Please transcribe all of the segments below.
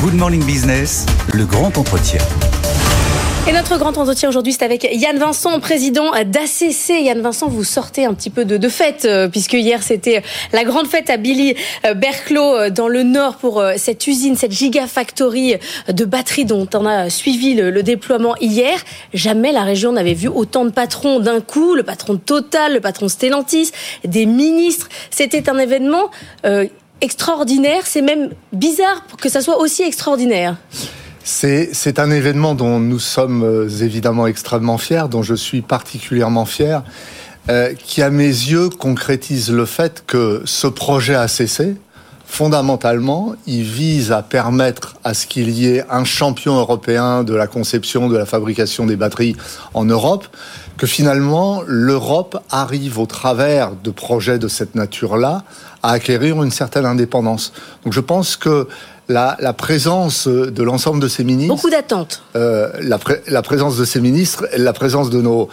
Good Morning Business, le grand entretien. Et notre grand entretien aujourd'hui, c'est avec Yann Vincent, président d'ACC. Yann Vincent, vous sortez un petit peu de fête, puisque hier, c'était la grande fête à Billy-Berclau, dans le Nord, pour cette usine, cette gigafactory de batteries dont on a suivi le déploiement hier. Jamais la région n'avait vu autant de patrons d'un coup, le patron de Total, le patron Stellantis, des ministres. C'était un événement extraordinaire. C'est même bizarre que ça soit aussi extraordinaire. C'est un événement dont nous sommes évidemment extrêmement fiers, dont je suis particulièrement fier, qui à mes yeux concrétise le fait que ce projet ACC, fondamentalement, il vise à permettre à ce qu'il y ait un champion européen de la conception, de la fabrication des batteries en Europe, que finalement l'Europe arrive au travers de projets de cette nature-là à acquérir une certaine indépendance. Donc je pense que la présence de l'ensemble de ces ministres... Beaucoup d'attentes. La présence de ces ministres, la présence de nos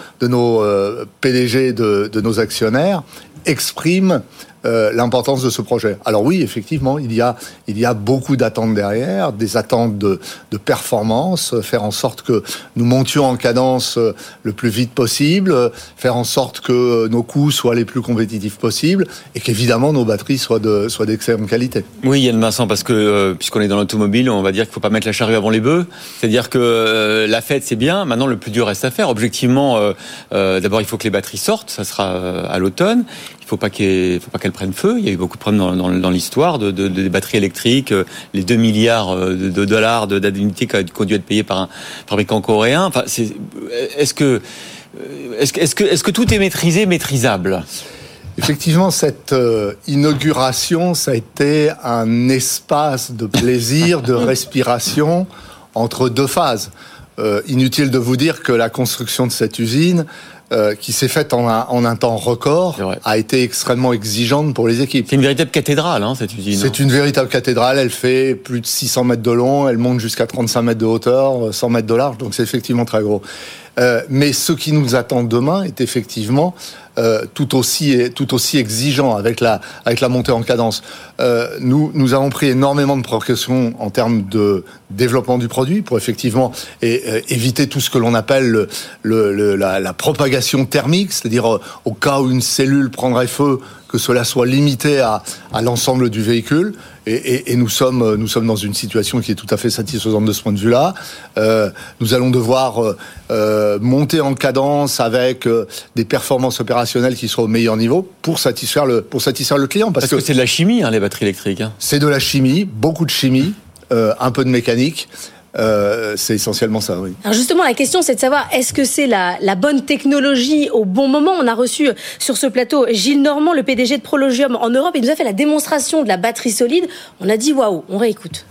PDG, de nos actionnaires, exprime l'importance de ce projet. Alors oui, effectivement, il y a beaucoup d'attentes derrière, des attentes de performance, faire en sorte que nous montions en cadence le plus vite possible, faire en sorte que nos coûts soient les plus compétitifs possibles et qu'évidemment nos batteries soient d'excellente qualité. Oui, Yann Vincent, parce que puisqu'on est dans l'automobile, on va dire qu'il ne faut pas mettre la charrue avant les bœufs. C'est-à-dire que la fête, c'est bien. Maintenant, le plus dur reste à faire. Objectivement, d'abord, il faut que les batteries sortent. Ça sera à l'automne. Il faut pas qu'elles prennent feu. Il y a eu beaucoup de problèmes dans l'histoire des batteries électriques, les 2 milliards de dollars d'indemnités qui ont dû être payés par un fabricant coréen. Enfin, est-ce que tout est maîtrisable? Effectivement, cette inauguration, ça a été un espace de plaisir, de respiration entre deux phases. Inutile de vous dire que la construction de cette usine, qui s'est faite en un temps record, a été extrêmement exigeante pour les équipes. C'est une véritable cathédrale, cette usine. C'est une véritable cathédrale. Elle fait plus de 600 mètres de long, elle monte jusqu'à 35 mètres de hauteur, 100 mètres de large, donc c'est effectivement très gros. Mais ce qui nous attend demain est effectivement tout aussi exigeant avec la montée en cadence. Nous avons pris énormément de précautions en termes de développement du produit pour effectivement éviter tout ce que l'on appelle la propagation thermique, c'est-à-dire au cas où une cellule prendrait feu, que cela soit limité à l'ensemble du véhicule. Et nous sommes dans une situation qui est tout à fait satisfaisante de ce point de vue-là. Nous allons devoir monter en cadence avec des performances opérationnelles qui seront au meilleur niveau pour satisfaire le client. Parce que c'est de la chimie, les batteries électriques. C'est de la chimie, beaucoup de chimie, un peu de mécanique. C'est essentiellement ça, oui. Alors justement, la question, c'est de savoir, est-ce que c'est la bonne technologie au bon moment? On a reçu sur ce plateau Gilles Normand, le PDG de Prologium en Europe. Il nous a fait la démonstration de la batterie solide. On a dit waouh, on réécoute.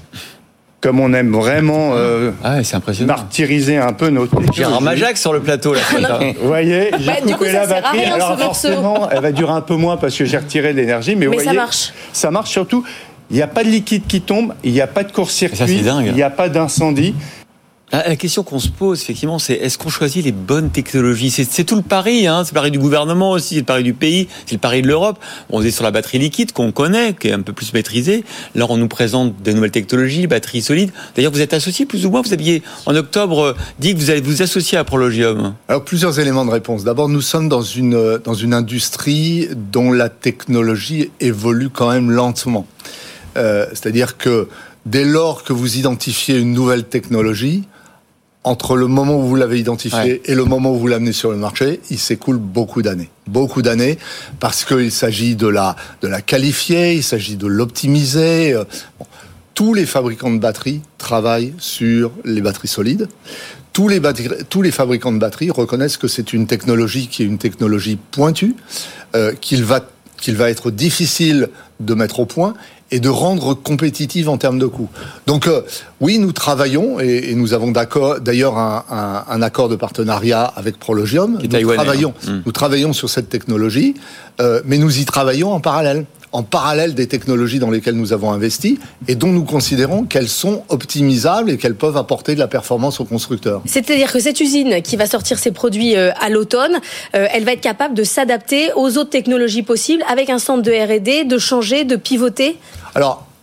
Comme on aime vraiment c'est impressionnant. martyriser un peu notre technologie. Gérard Majac sur le plateau. Vous voyez, j'ai coupé la batterie. Alors forcément, elle va durer un peu moins parce que j'ai retiré de l'énergie. Mais vous voyez, ça marche. Ça marche surtout. Il n'y a pas de liquide qui tombe, il n'y a pas de court-circuit, il n'y a pas d'incendie. La question qu'on se pose, effectivement, c'est est-ce qu'on choisit les bonnes technologies? C'est tout le pari, c'est le pari du gouvernement aussi, c'est le pari du pays, c'est le pari de l'Europe. On est sur la batterie liquide qu'on connaît, qui est un peu plus maîtrisée. Là, on nous présente de nouvelles technologies, batteries solides. D'ailleurs, vous êtes associé plus ou moins, vous aviez en octobre dit que vous allez vous associer à Prologium. Alors, plusieurs éléments de réponse. D'abord, nous sommes dans une industrie dont la technologie évolue quand même lentement. C'est-à-dire que dès lors que vous identifiez une nouvelle technologie, entre le moment où vous l'avez identifiée et le moment où vous l'amenez sur le marché, il s'écoule beaucoup d'années. Beaucoup d'années, parce qu'il s'agit de la qualifier, il s'agit de l'optimiser. Tous les fabricants de batteries travaillent sur les batteries solides. Tous les fabricants de batteries reconnaissent que c'est une technologie qui est une technologie pointue, qu'il va être difficile de mettre au point et de rendre compétitive en termes de coûts. Donc oui, nous travaillons et nous avons d'ailleurs un accord de partenariat avec Prologium. Nous travaillons sur cette technologie, mais nous y travaillons en parallèle des technologies dans lesquelles nous avons investi et dont nous considérons qu'elles sont optimisables et qu'elles peuvent apporter de la performance aux constructeurs. C'est-à-dire que cette usine qui va sortir ses produits à l'automne, elle va être capable de s'adapter aux autres technologies possibles avec un centre de R&D, de changer, de pivoter? Alors,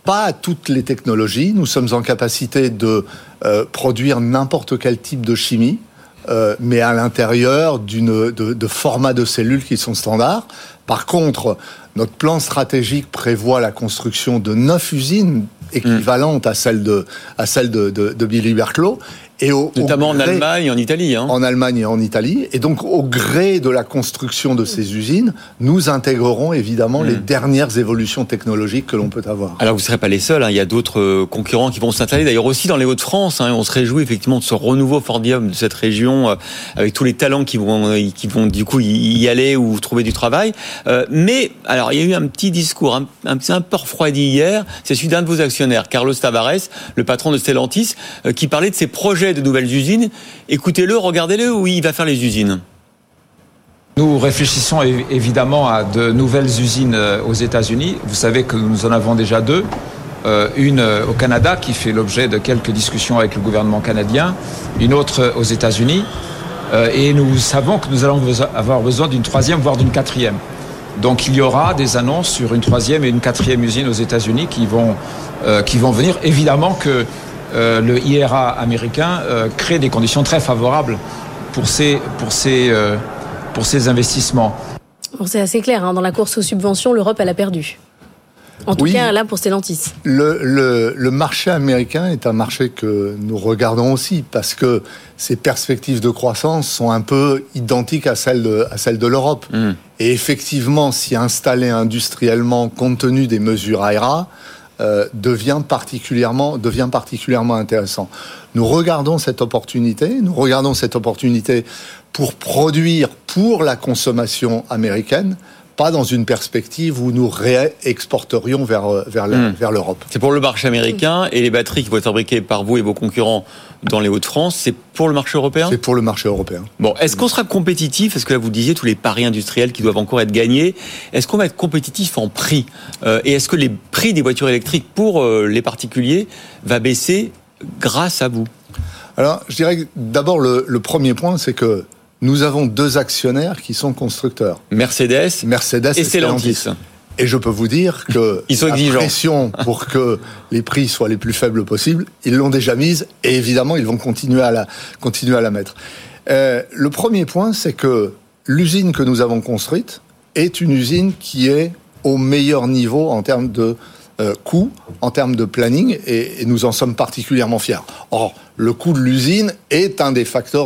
pas toutes les technologies. Nous sommes en capacité de produire n'importe quel type de chimie, mais à l'intérieur de formats de cellules qui sont standards. Par contre, notre plan stratégique prévoit la construction de 9 usines équivalentes à celle de Billy Berkelot. Notamment en Allemagne et en Italie. En Allemagne et en Italie. Et donc, au gré de la construction de ces usines, nous intégrerons évidemment les dernières évolutions technologiques que l'on peut avoir. Alors, vous ne serez pas les seuls. Il y a d'autres concurrents qui vont s'installer. D'ailleurs, aussi dans les Hauts-de-France. On se réjouit effectivement de ce renouveau formidable de cette région, avec tous les talents qui vont du coup y aller ou trouver du travail. Mais, alors, il y a eu un petit discours un peu refroidi hier. C'est celui d'un de vos actionnaires, Carlos Tavares, le patron de Stellantis, qui parlait de ses projets de nouvelles usines. Écoutez-le, regardez-le, où il va faire les usines. Nous réfléchissons évidemment à de nouvelles usines aux États-Unis. Vous savez que nous en avons déjà 2. Une au Canada qui fait l'objet de quelques discussions avec le gouvernement canadien. Une autre aux États-Unis. Et nous savons que nous allons avoir besoin d'une 3e, voire d'une 4e. Donc il y aura des annonces sur une 3e et une 4e usine aux États-Unis qui vont venir. Évidemment que le IRA américain crée des conditions très favorables pour ces investissements. Bon, c'est assez clair, dans la course aux subventions, l'Europe, elle a perdu. En tout cas, là, pour Stellantis. Le marché américain est un marché que nous regardons aussi, parce que ses perspectives de croissance sont un peu identiques à celles de l'Europe. Et effectivement, s'y installer industriellement, compte tenu des mesures IRA, devient particulièrement intéressant. Nous regardons cette opportunité pour produire pour la consommation américaine, pas dans une perspective où nous réexporterions vers l'Europe. C'est pour le marché américain, et les batteries qui vont être fabriquées par vous et vos concurrents dans les Hauts-de-France, c'est pour le marché européen ? C'est pour le marché européen. Bon, est-ce qu'on sera compétitif ? Parce que là, vous disiez tous les paris industriels qui doivent encore être gagnés. Est-ce qu'on va être compétitif en prix ? Et est-ce que les prix des voitures électriques pour les particuliers va baisser grâce à vous ? Alors, je dirais que d'abord, le premier point, c'est que nous avons 2 actionnaires qui sont constructeurs. Mercedes et Stellantis. Et je peux vous dire que la pression pour que les prix soient les plus faibles possibles, ils l'ont déjà mise, et évidemment, ils vont continuer à la mettre. Le premier point, c'est que l'usine que nous avons construite est une usine qui est au meilleur niveau en termes de coût, en termes de planning, et nous en sommes particulièrement fiers. Or, le coût de l'usine est un des facteurs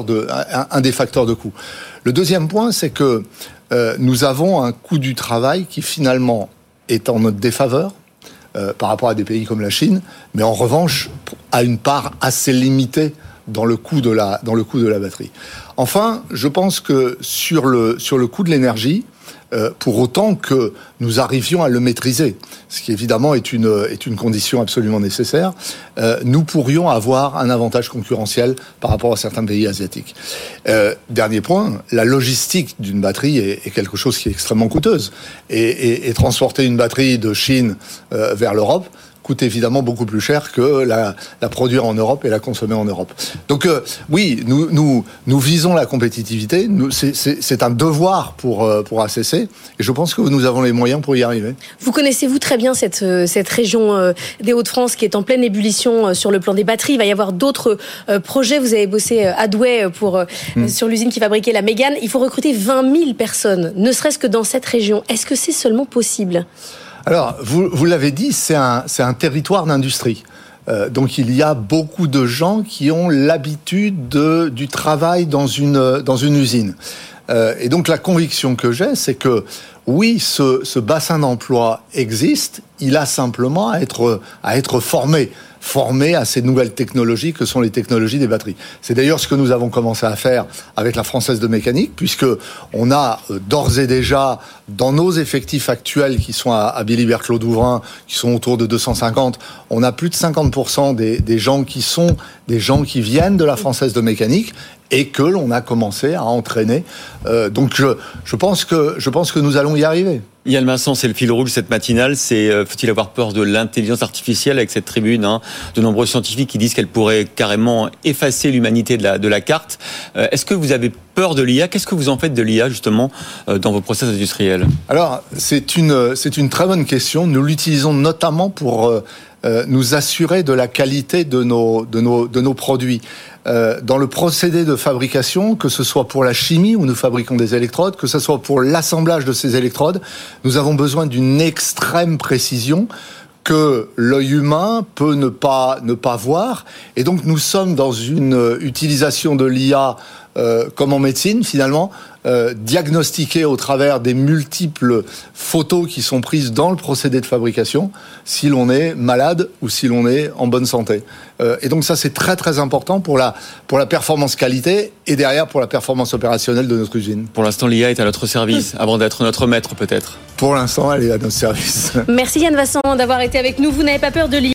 de coût. Le deuxième point, c'est que nous avons un coût du travail qui finalement est en notre défaveur par rapport à des pays comme la Chine, mais en revanche a une part assez limitée dans le coût de la batterie. Enfin, je pense que sur le coût de l'énergie, pour autant que nous arrivions à le maîtriser, ce qui évidemment est une condition absolument nécessaire, nous pourrions avoir un avantage concurrentiel par rapport à certains pays asiatiques. Dernier point, la logistique d'une batterie est quelque chose qui est extrêmement coûteuse. Et transporter une batterie de Chine vers l'Europe coûte évidemment beaucoup plus cher que la produire en Europe et la consommer en Europe. Donc oui, nous visons la compétitivité. C'est un devoir pour ACC, et je pense que nous avons les moyens pour y arriver. Vous connaissez-vous très bien cette région des Hauts-de-France qui est en pleine ébullition sur le plan des batteries. Il va y avoir d'autres projets. Vous avez bossé à Douai sur l'usine qui fabriquait la Mégane. Il faut recruter 20 000 personnes, ne serait-ce que dans cette région. Est-ce que c'est seulement possible ? Alors, vous l'avez dit, c'est un territoire d'industrie. Donc il y a beaucoup de gens qui ont l'habitude du travail dans une usine. Et donc la conviction que j'ai, c'est que oui, ce bassin d'emploi existe, il a simplement à être formé à ces nouvelles technologies que sont les technologies des batteries. C'est d'ailleurs ce que nous avons commencé à faire avec la Française de Mécanique, puisque on a d'ores et déjà, dans nos effectifs actuels qui sont à Billy Berkelot d'Ouvrin, qui sont autour de 250, on a plus de 50% des gens qui sont des gens qui viennent de la Française de Mécanique et que l'on a commencé à entraîner. Donc je pense que nous allons allons y arriver. Yann Vincent, c'est le fil rouge cette matinale, c'est faut-il avoir peur de l'intelligence artificielle avec cette tribune, de nombreux scientifiques qui disent qu'elle pourrait carrément effacer l'humanité de la carte. Est-ce que vous avez peur de l'IA? Qu'est-ce que vous en faites de l'IA justement dans vos process industriels? Alors, c'est une très bonne question. Nous l'utilisons notamment pour nous assurer de la qualité de nos produits. Dans le procédé de fabrication, que ce soit pour la chimie où nous fabriquons des électrodes, que ce soit pour l'assemblage de ces électrodes, nous avons besoin d'une extrême précision que l'œil humain peut ne pas voir. Et donc nous sommes dans une utilisation de l'IA comme en médecine finalement, diagnostiquer au travers des multiples photos qui sont prises dans le procédé de fabrication si l'on est malade ou si l'on est en bonne santé. Et donc ça c'est très très important pour la performance qualité et derrière pour la performance opérationnelle de notre usine. Pour l'instant l'IA est à notre service avant d'être notre maître peut-être. Pour l'instant elle est à notre service. Merci Yann Vincent d'avoir été avec nous. Vous n'avez pas peur de l'IA?